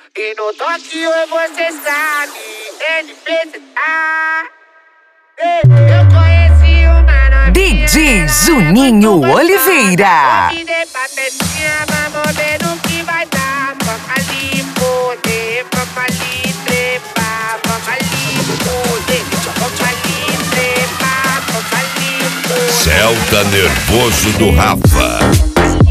E no Tóquio você sabe, NPC tá. Eu conheci uma novinha. DJ Juninho Oliveira. Convidei pra festinha, vamos ver no que vai dar. Vamos ali poder, vamos ali trepar. Vamos ali poder, vamos ali trepar. Vamos ali poder. Celta nervoso do Rafa.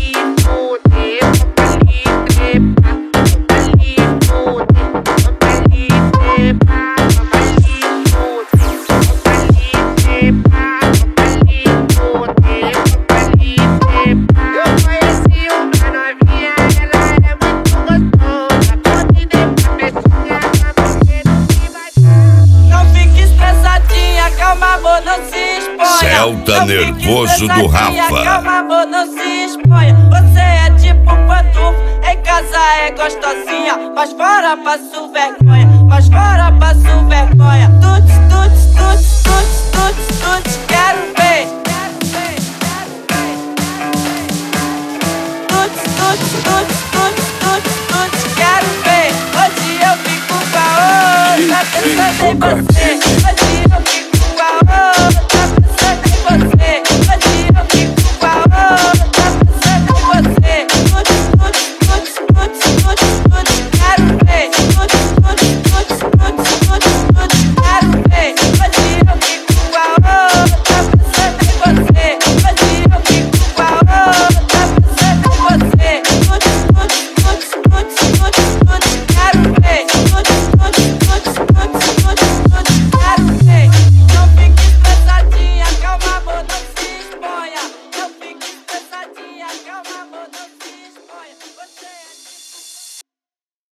Celta nervoso do Rafa. Calma, amor, não se exponha. Você é tipo pantufo, em casa é gostosinha, mas fora passo vergonha, mas fora passo vergonha. Tuts, tuts, tuts, tuts, tuts, tuts, quero ver. Tuts, tuts, tuts, tuts, tuts, tuts, quero ver. Hoje eu fico com a outra, pensando em você.